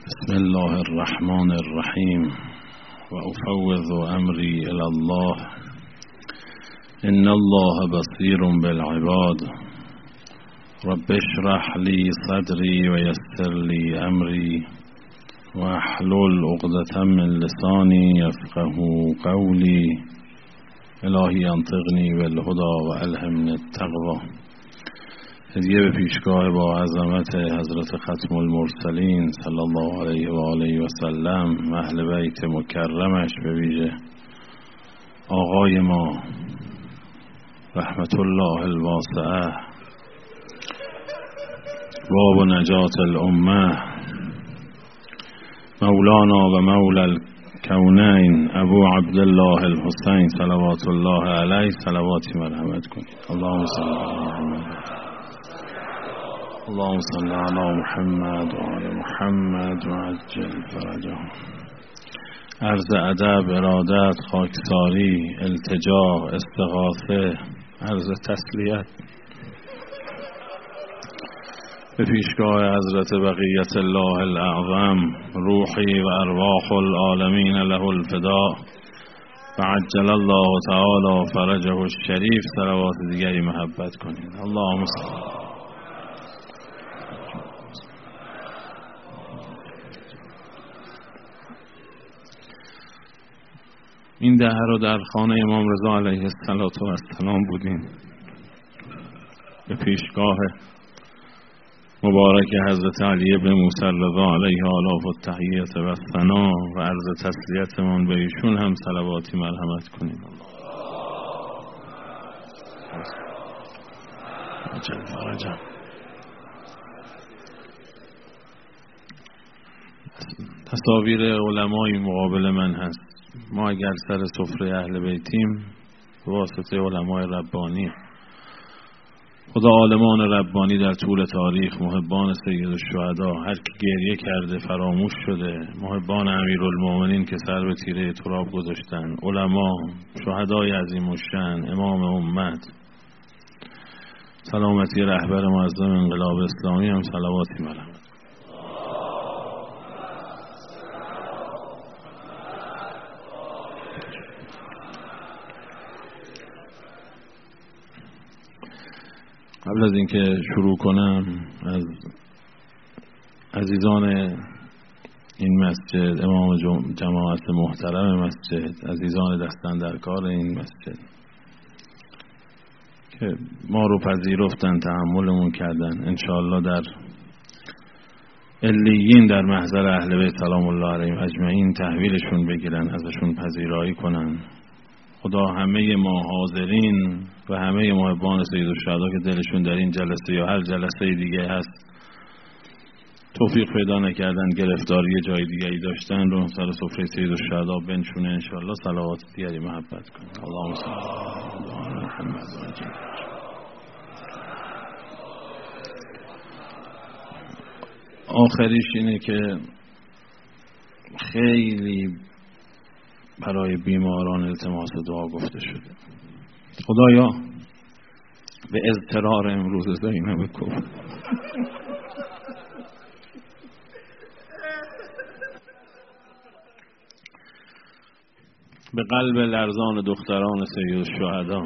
بسم الله الرحمن الرحیم و افوض امری الی الله ان الله بصیر بالعباد رب اشرح لی صدری و یسر لی امری و احلل عقدة من لسانی یفقهوا قولی الهی انطقنی بالهدی و الهمنی التقوی. هدیه به پیشگاه با عظمت حضرت ختم المرسلین صلی الله علیه و آله و سلم، اهل بیت مکرمش، به ویژه آقای ما رحمت الله الواسعه، باب نجات الامه، مولانا و مولا الکونین ابو عبدالله الحسین صلوات الله علیه، صلواتی مرحمت کنید. اللهم صل علی محمد و آل محمد و عجل فرجهم. عرض ادب، ارادت، خاکساری، التجا، استغاثه، عرض تسلیت به پیشگاه حضرت بقیت الله الاعظم، روحی و ارواح العالمین له الفداء و عجل الله تعالی فرجه الشریف. صلوات دیگری محبت کنید. اللهم صل. این دهه رو در خانه امام رضا علیه السلام بودیم، به پیشگاه مبارک حضرت علی بن موسی رضا علیه آلاف التحییت و ثنا و عرض تسلیتمون به ایشون هم صلواتی مرحمت کنید. تصاویر علمای مقابل من هست. ما اگر سر سفره اهل بیتیم به واسطه علمای ربانی، خدا عالمان ربانی در طول تاریخ، محبان سید الشهدا، هر کی گریه کرده فراموش شده، محبان امیرالمومنین که سر به تیره تراب گذاشتن، علما، شهدای عظیم الشأن، امام امت، سلامتی رهبر معظم انقلاب اسلامی هم صلواتی مرحمت. قبل از اینکه شروع کنم از عزیزان این مسجد، امام جماعت محترم مسجد، عزیزان دستن در کار این مسجد که ما رو پذیرفتن، تحملمون کردن، انشاءالله در علیین در محضر اهل بیت سلام الله علیهم اجمعین تحویلشون بگیرن، ازشون پذیرایی کنن. خدا همه ما حاضرین و همه محبان سید الشهدا که دلشون در این جلسه یا هر جلسه دیگه هست توفیق پیدا نکردن، گرفتاری جای دیگه‌ای داشتن، رو سر سفره سید الشهدا بنشونه انشاءالله. صلوات دیگری محبت کنید. اللهم صل علی محمد و عجل. آخریش اینه که خیلی برای بیماران التماس دعا گفته شده. خدایا به اضطرار امروز زینب کن، به قلب لرزان دختران سید الشهدا،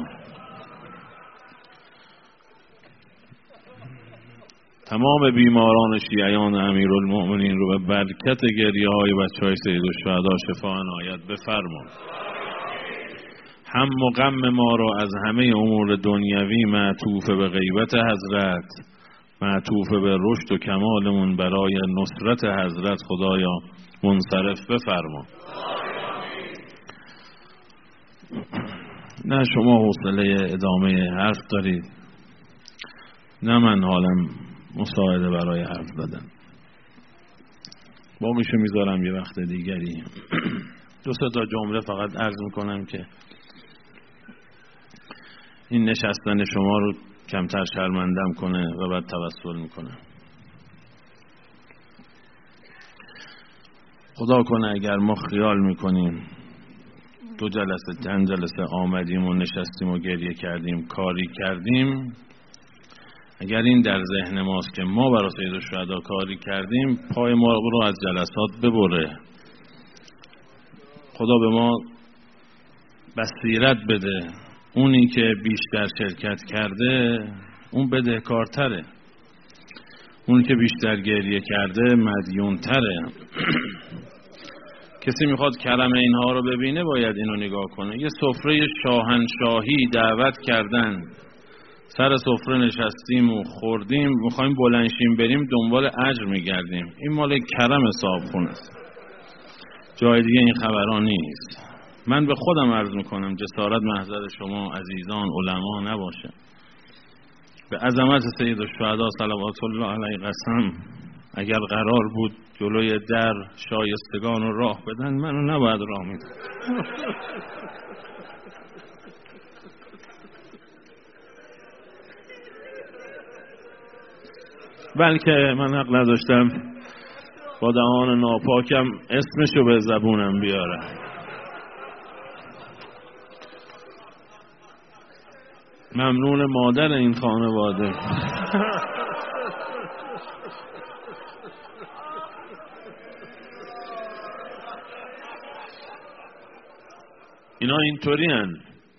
تمام بیماران شیعیان امیرالمؤمنین رو به برکت گریه های بچه های سید الشهدا شفا عنایت بفرما. هم و غم ما را از همه امور دنیوی معطوف به غیبت حضرت، معطوف به رشد و کمالمون برای نصرت حضرت خدایا منصرف بفرما. نه شما حوصله ادامه حرف دارید، نه من حالم مساعده برای حرف زدن. باقیشو میذارم یه وقت دیگری. دو سه تا جمله فقط عرض میکنم که این نشستن شما رو کمتر شرمندم کنه و بعد توسل میکنم. خدا کنه اگر ما خیال میکنیم دو جلسه چند جلسه آمدیم و نشستیم و گریه کردیم، کاری کردیم، اگر این در ذهن ماست که ما برای سیدالشهدا کاری کردیم، پای ما رو از جلسات ببره. خدا به ما بصیرت بده. اونی که بیشتر شرکت کرده اون بدهکارتره، اونی که بیشتر گریه کرده مدیونتره. کسی میخواد کرم اینها رو ببینه باید اینو نگاه کنه. یه سفره شاهنشاهی دعوت کردن، سر سفره نشستیم و خوردیم، میخوایم بلنشیم بریم دنبال اجر میگردیم. این مال کرم صاحبخونه است، جای دیگه این خبران نیست. من به خودم عرض میکنم جسارت محضر شما عزیزان علما نباشه. به عظمت سیدالشهدا صلوات الله علیه قسم، اگر قرار بود جلوی در شایستگان رو راه بدن، منو نباید راه میدن. بلکه من حق نداشتم با دهان ناپاکم اسمشو به زبونم بیارم. ممنون مادر این خانواده. اینا اینطوری هن.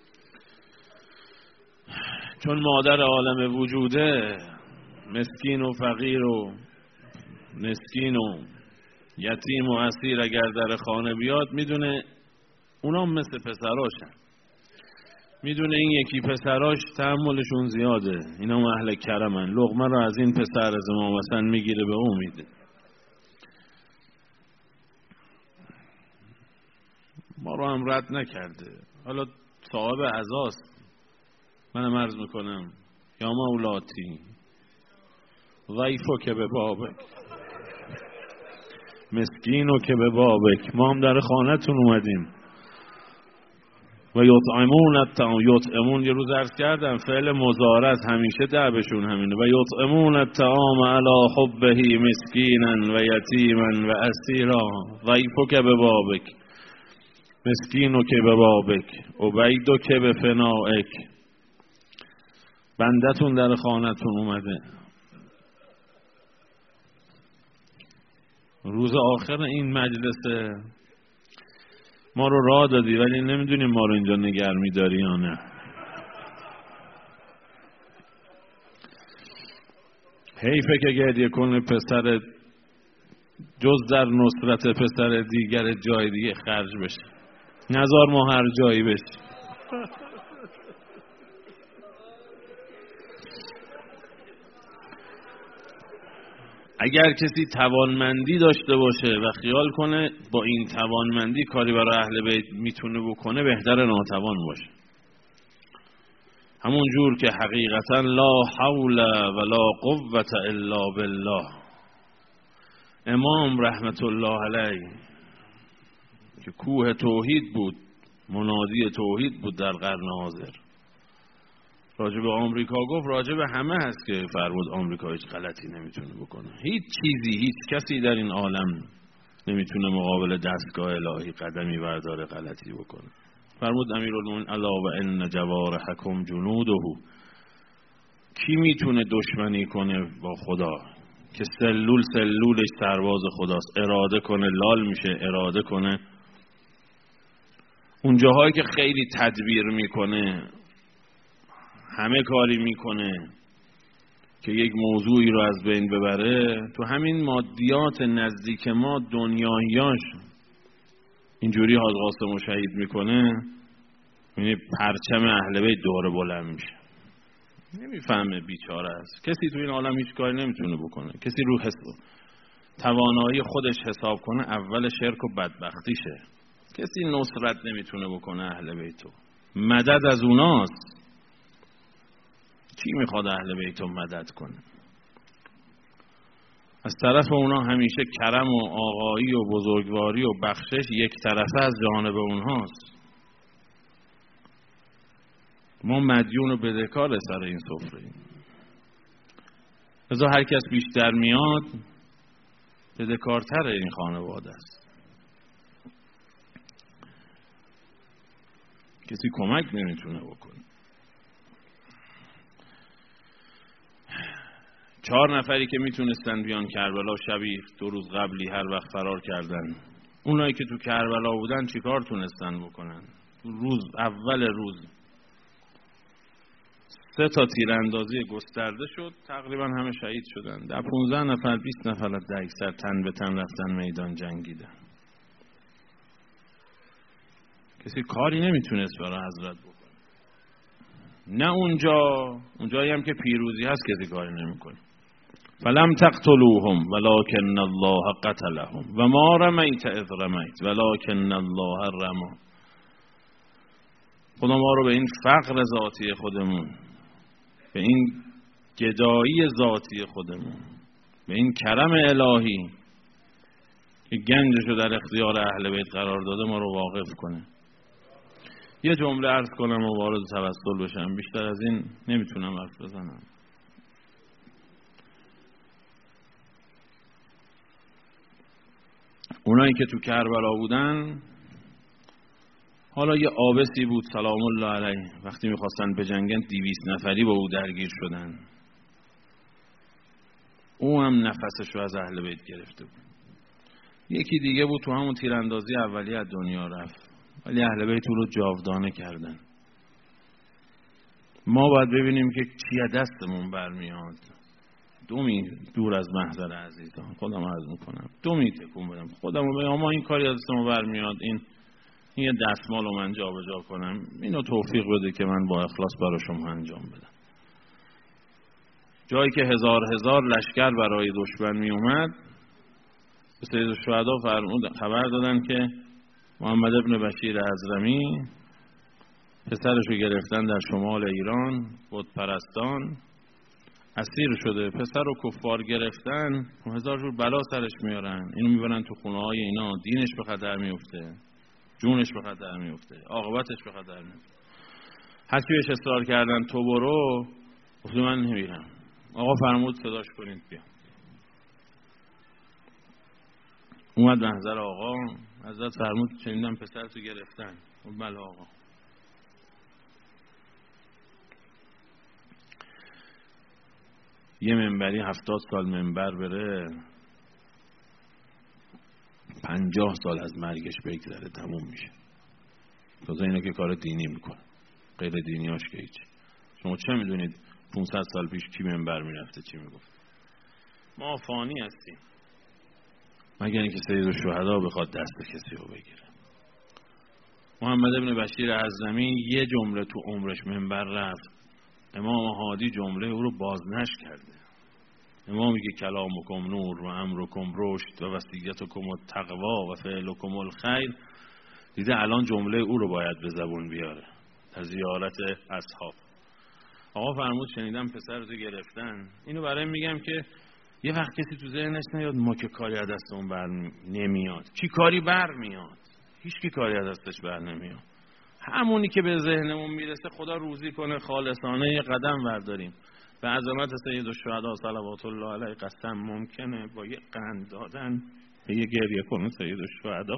چون مادر عالم وجوده، مسکین و فقیر و مسکین و یتیم و اسیر اگر در خانه بیاد میدونه اونا مثل پسراشن، میدونه این یکی پسراش تحملشون زیاده، اینا هم اهل کرمن، لقمه رو از این پسر از ما مثلا میگیره به اون میده. ما رو هم رد نکرده. حالا صاحب عزاست. منم عرض میکنم یا مولاتی ضیفو که به بابک، مسکینو که به بابک، ما هم در خانه‌تون اومدیم. و یطعمون الطعام، یطعمون یه روز عرض کردم فعل مضارع همیشه دعبشون همینه. و یطعمون الطعام علی حبه مسکینا و یتیما و اسیرا ضیفو که به بابک، مسکینو که به بابک، عبیدو که به فنائک، بندتون در خانه‌تون اومده. روز آخر این مجلس ما رو راه دادی ولی نمیدونیم ما رو اینجا نگه می‌داری یا نه. حیفه که گریه کنه پسر جز در نصرت پسر دیگر جای دیگه خرج بشه، نذار ما هر جایی بشه. اگر کسی توانمندی داشته باشه و خیال کنه با این توانمندی کاری برای اهل بیت میتونه بکنه، بهتر ناتوان باشه. همون جور که حقیقتا لا حول ولا قوة الا بالله امام رحمت الله علیه که کوه توحید بود، منادی توحید بود در قرن حاضر، راجع به آمریکا گفت راجع به همه هست که فرمود آمریکا هیچ غلطی نمیتونه بکنه. هیچ چیزی، هیچ کسی در این عالم نمیتونه مقابل دستگاه الهی قدمی برداره غلطی بکنه. فرمود امیرالمومنین الا و ان جوارحکم جنوده، کی میتونه دشمنی کنه با خدا که سلولش سرباز خداست، اراده کنه لال میشه، اراده کنه. اون جاهایی که خیلی تدبیر میکنه، همه کاری میکنه که یک موضوعی رو از بین ببره، تو همین مادیات نزدیک ما دنیاییاش اینجوری حاج قاسم رو شهید میکنه، یعنی پرچم اهل بیت دوره بلند میشه. نمیفهمه بیچاره است. کسی تو این عالم هیچ کاری نمیتونه بکنه. کسی رو توانایی خودش حساب کنه اول شرک و بدبختیشه. کسی نصرت نمیتونه بکنه اهل بیتو، مدد از اوناست. کی میخواد اهل بیتو مدد کنه؟ از طرف اونا همیشه کرم و آقایی و بزرگواری و بخشش یک طرفه از جانب اونهاست. ما مدیون و بدهکار سر این سفره ایم. لذا هر کس بیشتر میاد بدهکارتر این خانواده است. کسی کمک نمیتونه بکنه. 4 نفری که میتونستن بیان کربلا شبیه 2 روز قبلی هر وقت فرار کردن. اونایی که تو کربلا بودن چیکار تونستن بکنن؟ اول روز 3 تا تیراندازی گسترده شد، تقریبا همه شهید شدن. در 15 نفر 20 نفر از اکثر تن به تن رفتن میدان جنگیدن. کسی کاری نمیتونست برای حضرت بکنه. نه اونجایی هم که پیروزی هست کسی کاری نمیکنه. فلم تقتلوهم ولکن الله قتلهم و ما رمیت اذ رمیت ولکن الله رمی. خدا ما رو به این فقر ذاتی خودمون، به این گدایی ذاتی خودمون، به این کرم الهی که گنجش رو در اختیار اهل بیت قرار داده ما رو واقف کنه. یه جمله عرض کنم و وارد توسل بشم، بیشتر از این نمیتونم حرف بزنم. اونایی که تو کربلا بودن، حالا یه عابسی بود سلام الله علیه، وقتی میخواستن بجنگن 200 نفری با او درگیر شدن. او هم نفسش رو از اهل بیت گرفته بود. یکی دیگه بود تو همون تیراندازی اولیه از دنیا رفت، ولی اهل بیت او رو جاودانه کردن. ما باید ببینیم که چی از دستمون برمیاد. 2 دور از محضر عزیزان خودم عرض میکنم، 2 تکون بدم خودم رو بگم ما این کاری از دستمون برمیاد، این یه دستمال رو من جا به جا کنم، اینو توفیق بده که من با اخلاص برای شما انجام بدم. جایی که هزار لشکر برای دشمن می اومد، به سید الشهدا خبر دادن که محمد ابن بشیر حضرمی پسرش رو گرفتن در شمال ایران، بت پرستان اسیر شده. پسر رو کفار گرفتن، 1000 جور بلا سرش میارن، اینو میبرن تو خونه های اینا، دینش به خطر میفته، جونش به خطر میفته، عاقبتش به خطر میفته. هرچی بهش اصرار کردن تو برو، گفت من نمیرم. آقا فرمود صداش کنید بیا. اومد محضر آقا، حضرت فرمود شنیدم پسر تو گرفتن. بله آقا. یه منبری 70 سال منبر بره، 50 سال از مرگش بگذره تموم میشه. تازه اینا که کار دینی میکنه، غیر دینیاش که هیچ. شما چه میدونید 500 سال پیش کی منبر میرفته چی میگفت؟ ما فانی هستیم، مگر اینکه سید الشهدا بخواد دست کسی رو بگیره. محمد ابن بشیر حضرمی یه جمله تو عمرش منبر رفت، امام هادی جمله او رو بازنش کرده. امامی که کلامکم نور و امرکم رشد و وصیتکم التقوا و فعلکم الخیر، دیده الان جمله او رو باید به زبون بیاره در زیارت اصحاب. آقا فرمود شنیدم پسر رو گرفتن. اینو برای میگم که یه وقت کسی تو ذهنش نیاد ما که کاری از دستمون بر نمیاد. کی کاری بر میاد؟ هیچ کی کاری از دستش بر نمیاد. همونی که به ذهنمون میرسه خدا روزی کنه خالصانه یه قدم برداریم. به عظمت سید الشهدا صلوات الله علیه قسم ممکنه با یه قند دادن یه گریه کنه سید الشهدا،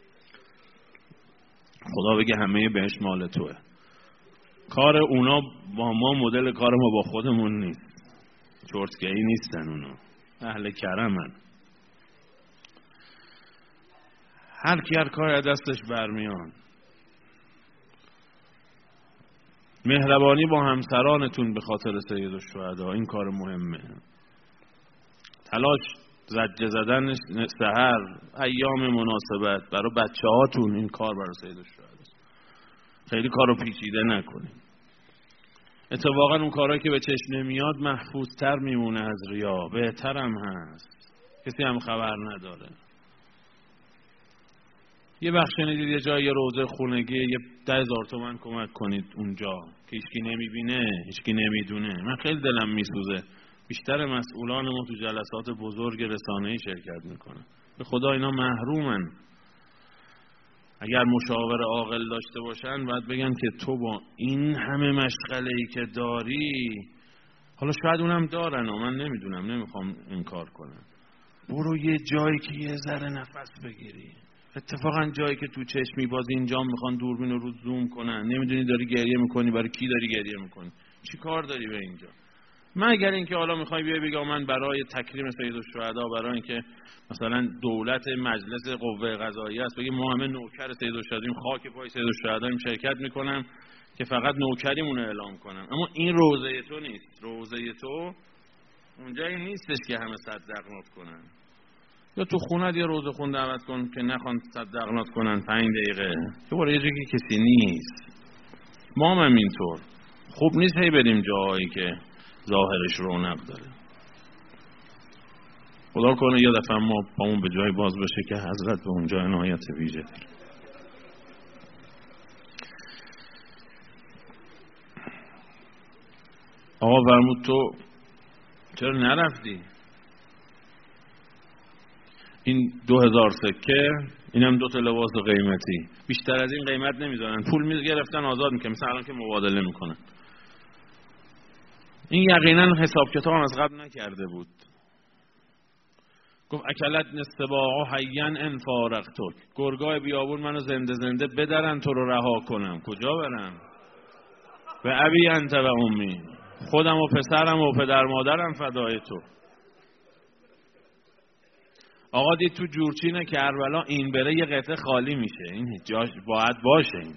خدا بگه همه بهش مال توه. کار اونا با ما مدل کار ما با خودمون نیست، چرتگهی نیستن اونا، اهل کرمن. هر کی هر کاری از دستش برمیان. مهربانی با همسرانتون به خاطر سید الشهدا، این کار مهمه. تلاش زجه زدن سحر ایام مناسبت برای بچه هاتون، این کار برای سید الشهدا. خیلی کارو پیچیده نکنیم. اتفاقا اون کارهایی که به چشم نمیاد محفوظتر میمونه از ریا، بهترم هست، کسی هم خبر نداره. یه وقت شنیدید یه جای یه روزه خونگی یه 10,000 تومان کمک کنید اونجا که هیچکی نمیبینه، هیچکی نمیدونه. من خیلی دلم میسوزه، بیشتر مسئولان ما تو جلسات بزرگ رسانه‌ای شرکت میکنن، به خدا اینا محرومن. اگر مشاور عاقل داشته باشن باید بگن که تو با این همه مشغله‌ای که داری، حالا شاید اونم دارن و من نمیدونم، نمیخوام انکار کنم، برو یه جایی که یه ذره نفس بگیری. اتفاقا جایی که تو چشمی باز اینجا میخوان دوربین رو زوم کنن، نمیدونی داری گریه میکنی، برای کی داری گریه میکنی، چی کار داری به اینجا؟ مگر اینکه حالا میخوای بیای بگی من برای تکریم سیدالشهدا، برای اینکه مثلا دولت مجلس قوه قضاییه است بگی ما همه نوکر سیدالشهداییم، خاک پای سیدالشهداییم، شرکت میکنم که فقط نوکریمون رو اعلام کنم. اما این روزه تو نیست. روزه تو اونجایی نیستش که همه صدقنات کنن. یا تو خونت یه روزه خون دعوت کن که نخوان صدقنات کنن 5 دقیقه، که برای یه جایی که کسی نیست. ما هم اینطور خوب نیست هی بریم جایی که ظاهرش رونق داره. خدا کنه یه دفعه ما پامون به جای باز بشه که حضرت به اونجا عنایت ویژه داره. آقا فرمود تو چرا نرفتی؟ این 2000 سکه، اینم 2 تا لباس قیمتی، بیشتر از این قیمت نمیذارن، پول میگرفتن آزاد میکنن، مثلا الان که مبادله میکنن. این یقینا حساب کتاب از قبل نکرده بود. گفت اکلت نستباع حیان ان فارقتک، گرگای بیابون منو زنده زنده بدرن تو رو رها کنم، کجا برم؟ و ابی انت و امی، خودم و پسرم و پدر مادرم فدای تو. آقا دید تو جورچین کربلا این بره یه قطعه خالی میشه، این جاش باید باشه. این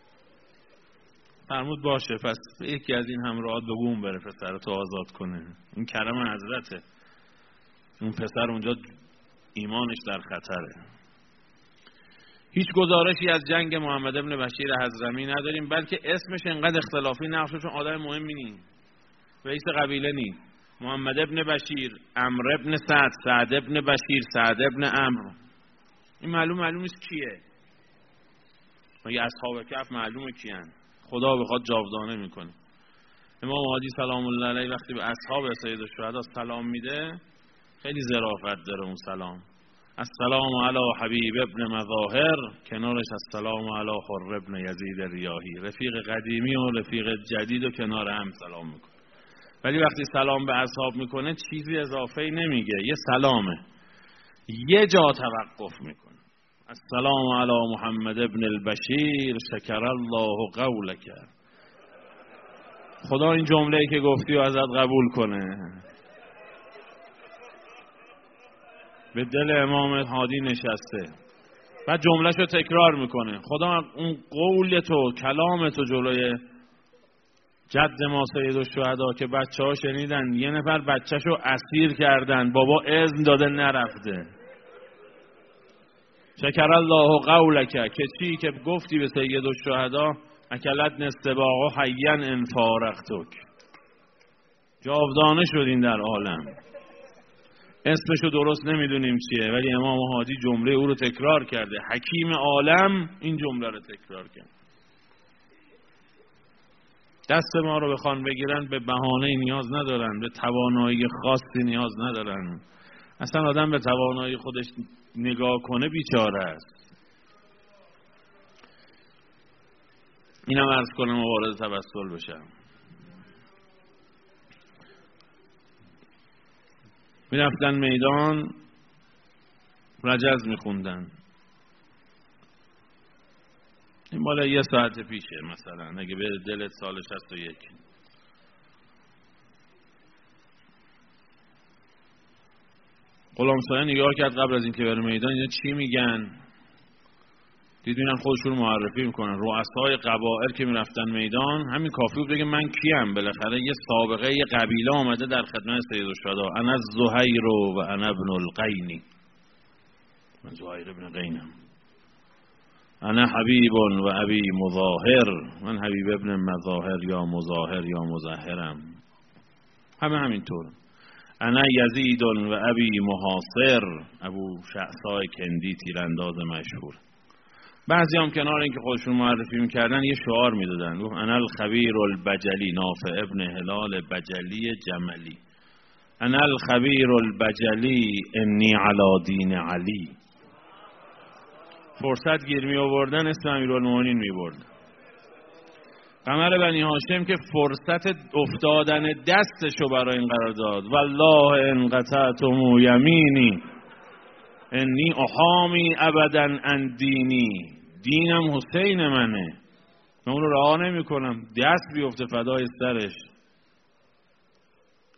فرمود باشه، پس یکی از این همراهات بگو اون بره پسرتو آزاد کنه. این کرم حضرته. اون پسر اونجا ایمانش در خطره. هیچ گزارشی از جنگ محمد ابن بشیر حضرمی نداریم، بلکه اسمش انقدر اختلافی نقشه چون آدم مهمی نیست، رئیس قبیله نیست. محمد ابن بشیر، عمرو ابن سعد، سعد ابن بشیر، سعد ابن عمرو، این معلوم نیست کیه. مگه اصحاب کهف معلومه کیان؟ خدا بخواد جاودانه میکنه. امام هادی سلام الله علیه وقتی به اصحاب سیدالشهدا سلام میده خیلی ظرافت داره اون سلام. السلام علی حبیب ابن مظاهر، کنارش السلام علی حر ابن یزید ریاحی، رفیق قدیمی و رفیق جدید و کنار هم سلام میکنه. ولی وقتی سلام به اصحاب میکنه چیزی اضافه نمیگه، یه سلامه، یه جا توقف میکنه. السلام علی محمد ابن البشیر شکر الله قولک، خدا این جمله‌ای که گفتی و ازت قبول کنه. به دل امام هادی نشسته، بعد جمله‌شو تکرار میکنه. خدا اون قول تو، کلام تو جلوی جد ما سیدالشهدا که بچه‌ها شنیدن یه نفر بچه‌شو اسیر کردن، بابا اذن داده نرفته. شکر الله قولک، که چی که گفتی به سیدالشهدا اکلت نستباع حیان ان فارقتک، جاودانه شدین در عالم. اسمشو درست نمیدونیم چیه، ولی امام هادی جمله او رو تکرار کرده. حکیم عالم این جمله رو تکرار کرد. دست ما رو بخوان بگیرن به بهانه نیاز ندارن، به توانایی خاصی نیاز ندارن. اصلا آدم به توانایی خودش نگاه کنه بیچاره است. اینم عرض کنم و وارد توسل بشم. می رفتن میدان رجز می خوندن. این مالا 1 ساعت پیشه مثلا، اگه به دلت سال 61. غلام سایه نگاه کرد قبل از اینکه بره میدان اینا چی میگن. دیدونن خودشون رو معرفی میکنن. رؤسای قبائل که میرفتن میدان همین کافی بود بگه من کیم. بالاخره یه سابقه یه قبیله آمده در خدمت سیدالشهدا. انا الزهیر و انا ابن القین، من زهیر ابن قینم. انا حبیب و ابی مظاهر، من حبیب ابن مظاهر یا مظاهر یا مظاهرم. همینطور. انا یزید و ابی محاصر، ابو شعثای کندی تیرانداز مشهور. بعضی هم کنار اینکه خودشون معرفی میکردن یه شعار میدادن، گفت انا الخبیر البجلی، نافع ابن هلال بجلی جملی. انا الخبیر البجلی انی علی دین علی. فرصت گیر می آوردن اسم امیرالمومنین می بردن. قمر بنی هاشم که فرصت افتادن دستشو برای این قرار داد. والله ان قطعتم یمینی انی احامی ابدا عن دینی، دینم حسین منه، من اون رو رها نمی کنم، دست بیفته فدای سرش.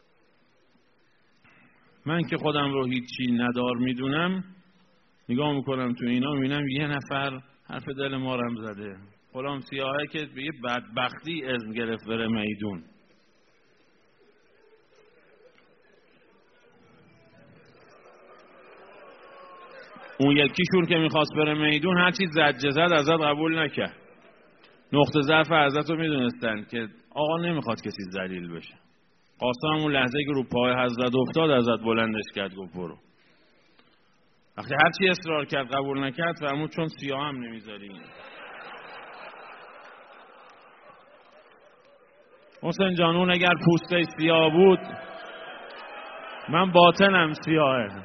من که خودم رو هیچی ندار میدونم، نگاه میکنم تو اینا میبینم یه نفر حرف دل ما رم زده. غلام سیاهه که به یه بدبختی اذن گرفت بره میدون. اون یکیشون که میخواست بره میدون هرچی زجه زد ازت قبول نکرد. نقطه ضعف ازت رو میدونستن که آقا نمیخواد کسی ذلیل بشه. قاسم اون لحظه که رو پای حضرت افتاد ازت بلندش کرد گفت برو. وقتی هرچی اصرار کرد قبول نکرد فرمود چون سیاه هم نمیذاری. حسین جانون اگر پوستش سیاه بود من باطنم سیاهه.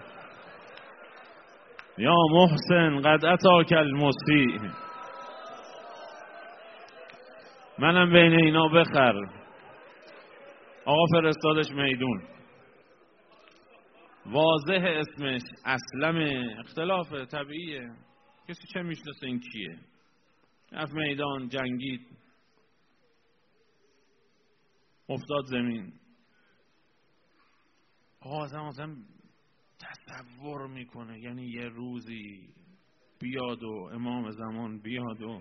یا محسن قد اتاک المسیء، منم بین اینا بخر. آقا فرستادش میدون. واضح اسمش اسلم، اختلاف طبیعیه، کسی چه میشناسه این کیه. رفت میدان جنگید، افتاد زمین. آقا اصلا تصور میکنه یعنی یه روزی بیاد و امام زمان بیاد و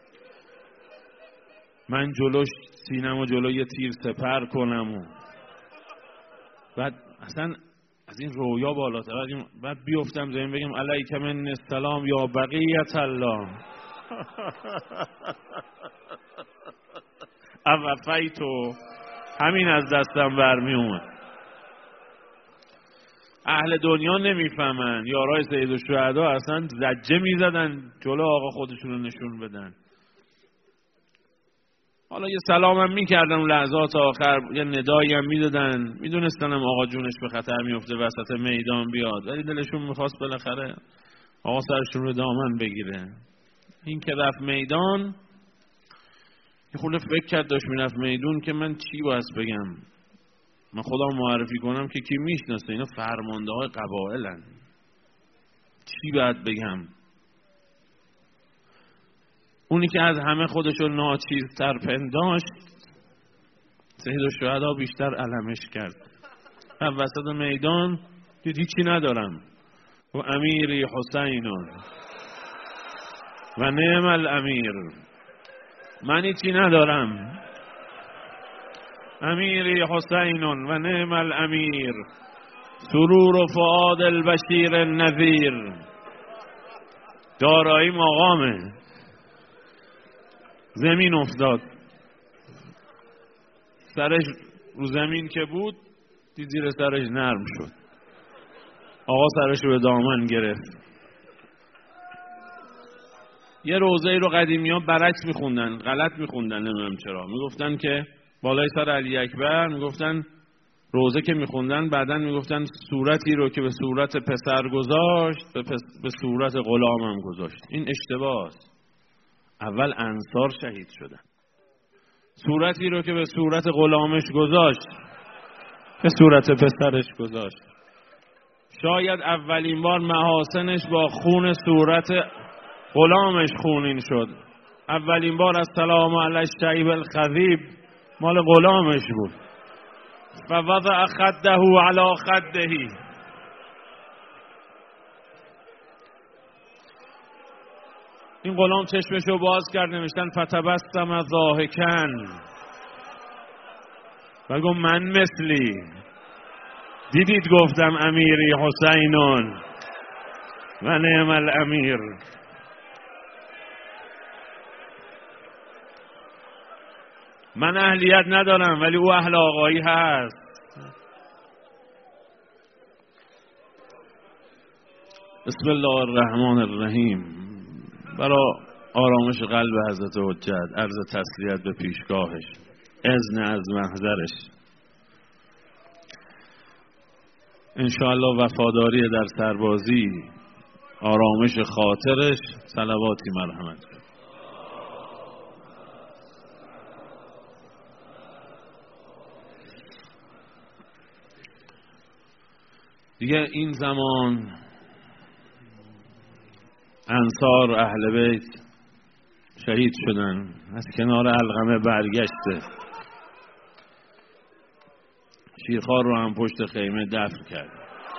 من جلوش سینم و جلوی تیر سپر کنم و بعد اصلا از این رویا بالاتر، بعد بیفتم زمین بگم علیک من السلام یا بقیت الله اوفیتو، همین از دستم برمی اومد. اهل دنیا نمیفهمن، یارای سید الشهدا اصلا زجه میزدن جلو آقا خودشون رو نشون بدن. حالا یه سلامم میکردن اون لحظات آخر، یه ندایی هم میدادن، میدونستنم آقا جونش به خطر میفته وسط میدان بیاد، ولی دلشون میخواست بالاخره آقا سرشون رو دامن بگیره. این که رفت میدان یه خورده فکر کرد داشت میرفت میدون که من چی باید بگم، من خودم معرفی کنم که کی میشناسه، اینا فرمانده های قبائلن، چی باید بگم. اونی که از همه خودشو ناچیزتر پنداشت سید الشهدا بیشتر علمش کرد. وسط میدان دید هیچی ندارم و امیری حسینون و نعم الامیر، من هیچی ندارم، امیری حسینون و نعم الامیر، سرور و فؤاد البشیر النذیر، دارایی مقامه. زمین افتاد، سرش رو زمین که بود دید زیر سرش نرم شد. آقا سرش رو به دامن گرفت. یه روزه رو قدیمی ها برعکس میخوندن، غلط میخوندن، نمیدونم چرا. میگفتن که بالای سر علی اکبر، میگفتن روزه که میخوندن بعدن میگفتن صورتی رو که به صورت پسر گذاشت به صورت غلامم گذاشت. این اشتباه است. اول انصار شهید شدن. صورتی رو که به صورت غلامش گذاشت به صورت پسرش گذاشت. شاید اولین بار محاسنش با خون صورت غلامش خونین شد. اولین بار از سلام علی الشیب الخضیب مال غلامش بود. فوضع خده علی خده، این غلام چشمشو باز کرد، نوشتن فتبسم ضاحکا و گفت من مثلی، دیدید گفتم امیری حسینون و نعم الامیر. من اهلیت ندارم ولی او اهل آقایی هست. بسم الله الرحمن الرحیم. برای آرامش قلب حضرت حجت عرض تسلیت به پیشگاهش، اذن از محضرش، انشاءالله وفاداری در سربازی، آرامش خاطرش، صلواتی مرحمت. دیگه این زمان انصار اهل بیت شهید شدن، از کنار علقمه برگشته، شیرخوار رو هم پشت خیمه دفن کرد.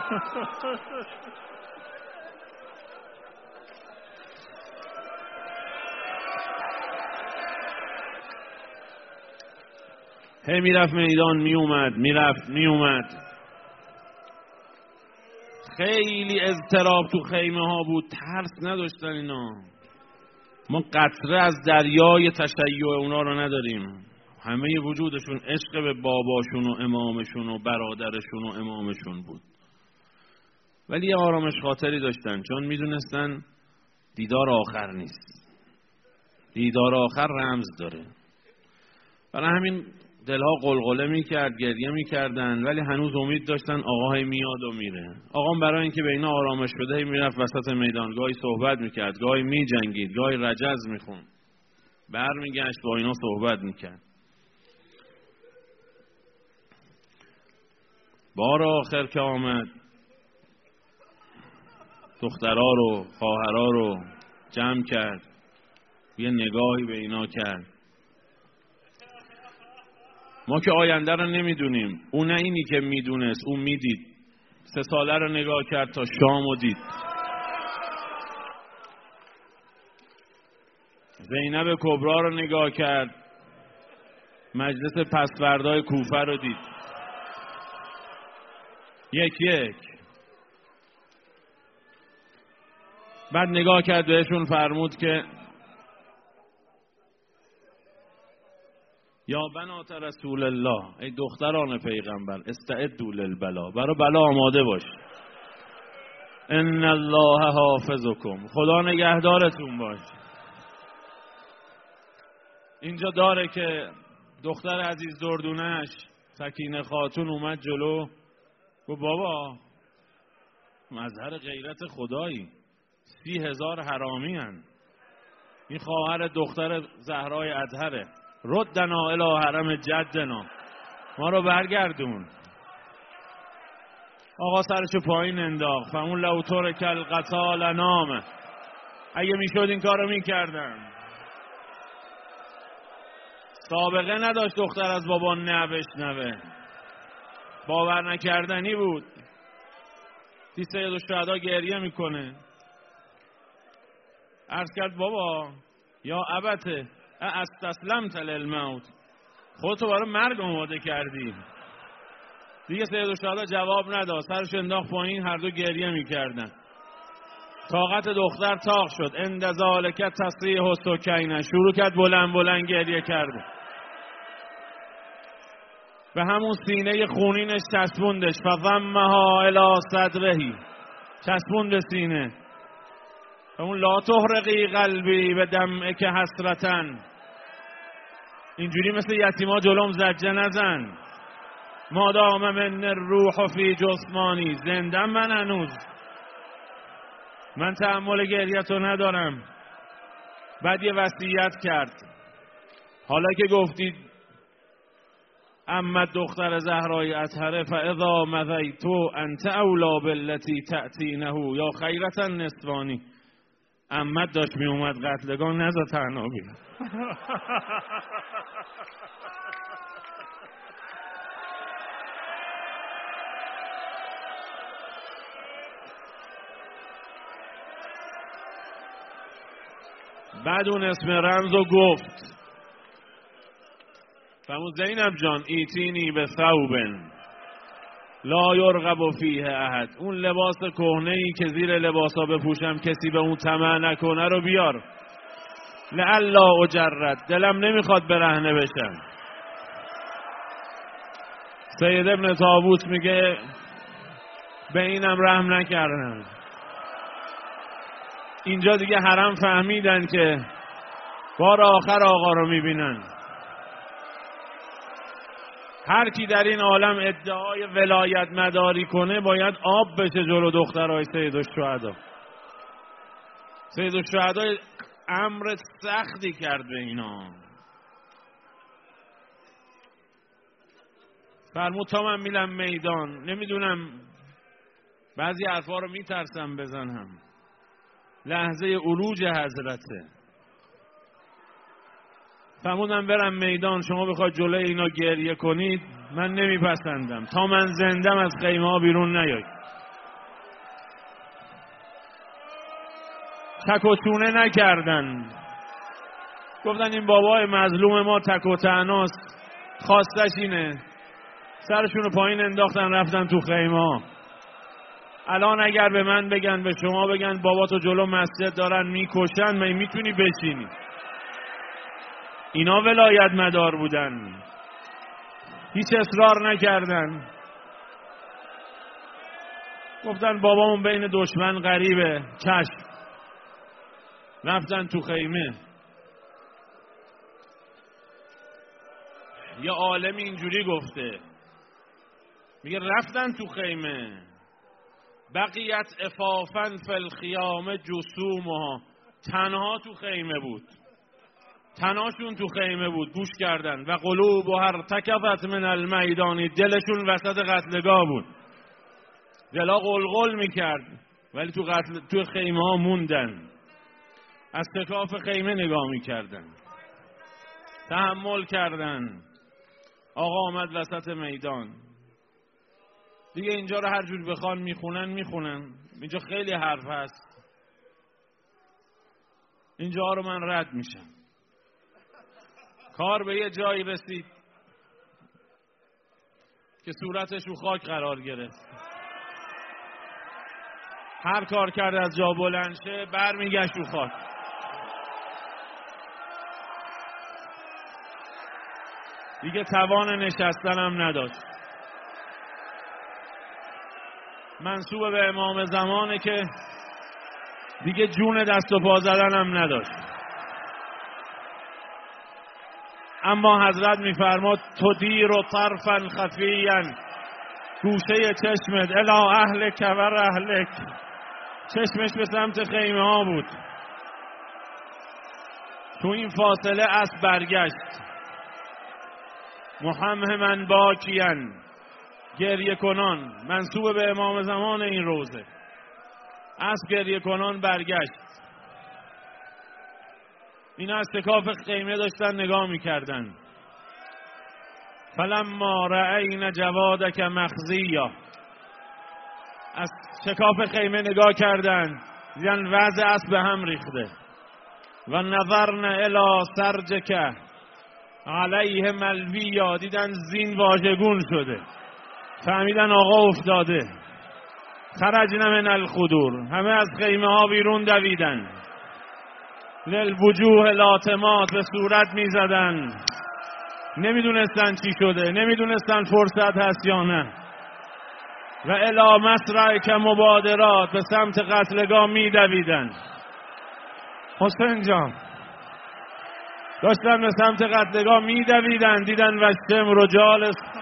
هی میرفت میدان، میومد. خیلی اضطراب تو خیمه ها بود، ترس نداشتن اینا. ما قطره از دریای تشیع اونا رو نداریم. همه وجودشون عشق به باباشون و امامشون و برادرشون و امامشون بود. ولی یه آرامش خاطری داشتن، چون میدونستن دیدار آخر نیست. دیدار آخر رمز داره. برای همین دلها قلقله میکرد، گریه میکردن، ولی هنوز امید داشتن آقای میاد و میره. آقام برای اینکه به اینا آرامش بده میرفت وسط میدان، گاهی صحبت میکرد، گاهی میجنگید، گاهی رجز میخون، برمیگشت با اینا صحبت میکرد. بار آخر که آمد، دخترها رو، خواهرها رو جمع کرد، یه نگاهی به اینا کرد. ما که آینده رو نمیدونیم، اون نه اینی که میدونست، اون میدید. 3 ساله رو نگاه کرد تا شام و دید. زینب کبرا رو نگاه کرد، مجلس پسوردای کوفه رو دید. یک بعد نگاه کرد بهشون فرمود که یا بنات رسول الله، ای دختران پیغمبر، استعدوا للبلا، برای بلا آماده باش. ان الله حافظکم، خدا نگهدارتون باش. اینجا داره که دختر عزیز دردونش سکینه خاتون اومد جلو، گفت بابا مظهر غیرت خدایی، 30,000 حرامی هن. این خواهر دختر زهرای اطهره، ردنا الی حرم جدنا، ما رو برگردون. آقا سرشو پایین انداخت. فمون لو ترک القتال نامه، اگه میشد این کارو میکردن. سابقه نداشت دختر از بابا نه بشنوه، باور نکردنی بود. سید الشهدا گریه میکنه، عرض کرد بابا یا ابته استسلمت للموت، خودتو برای مرگ آماده کردی. دیگه سید الشهدا جواب نداد، سرش انداخت پایین، هر دو گریه میکردن. طاقت دختر تاق شد. عند ذالک تصریح و سکینه، شروع کرد بلند گریه کرده. به همون سینه خونینش چسبوندش، فضمها الی صدرهی، چسبوند سینه. و اون لا تحرقی قلبی به دمعک حسرتن، اینجوری مثل یتیما جلوم زجه نزن. مادام من الروح فی جسمانی، زندم من هنوز، من تحمل گریتو ندارم. بعد یه وصیت کرد، حالا که گفتید اما دختر زهرای اطهره، فاذا مضیتو انت اولا بالتی تأتینه یا خیرتا نسوانی. امت داشت می اومد قتلگان، نزا تنها بید. بعد اون اسم رمزو گفت. فرمود زینب جان ایتینی به ثوبن لا یرغب فیه احد، اون لباس کهنه‌ای که زیر لباسا بپوشم کسی به اون طمع نکنه رو بیار. لعلا اجرد، دلم نمیخواد برهنه بشم. سید ابن طاووس میگه به اینم رحم نکردن. اینجا دیگه حرم فهمیدن که بار آخر آقا رو میبینن. هر کی در این عالم ادعای ولایت مداری کنه باید آب بشه جلو دخترای سید الشهدا. سید الشهدا امر سختی کرد به اینا. فرمود تا من میلم میدان، نمیدونم بعضی حرفا رو میترسم بزنم، لحظه عروج حضرته. فرمودم برم میدان، شما بخواید جلوی اینا گریه کنید من نمیپسندم، تا من زندم از خیمه ها بیرون نیاید. تک و تونه نکردن، گفتن این بابای مظلوم ما تک و تناست، خواستش اینه، سرشونو پایین انداختن رفتن تو خیمه ها. الان اگر به من بگن، به شما بگن بابا تو جلو مسجد دارن میکشن، من میتونی بشینی؟ اینا ولایت مدار بودن، هیچ اصرار نکردن، گفتن بابامون بین دشمن غریبه، چشم، رفتن تو خیمه. یه عالم اینجوری گفته، میگه رفتن تو خیمه، بقیت افافن فی الخیام جسومها، تنها تو خیمه بود، تنهاشون تو خیمه بود، گوش کردن. و قلوب و هر تکفت من المیدانی، دلشون وسط قتلگاه بود، دلا قلقل میکرد، ولی تو خیمه ها موندن، از شکاف خیمه نگاه میکردن، تحمل کردن. آقا آمد وسط میدان دیگه، اینجا رو هر جور بخوان میخونن، اینجا خیلی حرف هست، اینجا رو من رد میشم. کار به یه جایی رسید که صورتش رو خاک قرار گرفت، هر کار کرد از جا بلند شه برمیگشت رو خاک. دیگه توان نشستن هم نداشت. منسوب به امام زمانه که دیگه جون دست و پا زدن هم نداشت. اما حضرت میفرماد تدیر و طرفا خفیا، گوشه چشمت الی اهلک و رحلک، چشمش به سمت خیمه ها بود. تو این فاصله اسب برگشت، محمهمن باکیان، گریه کنان، منسوب به امام زمان این روزه. اسب گریه کنان برگشت. اینا از شکاف خیمه داشتن نگاه میکردن. فلما رأینا جوادک مخزیا، از شکاف خیمه نگاه کردن، دیدن وضع اسب به هم ریخته. و نظرنا الی سرجک علیه ملویا، دیدن زین واژگون شده، فهمیدن آقا افتاده. خرجنا من الخدور، همه از خیمه ها بیرون دویدن. للوجوه لاتمات، به صورت میزدن، نمیدونستن چی شده، نمیدونستن فرصت هست یا نه. و الی مسرع که مبادرات، به سمت قتلگاه میدویدن. حسین جان داشتن به سمت قتلگاه میدویدن، دیدن وشتم رجال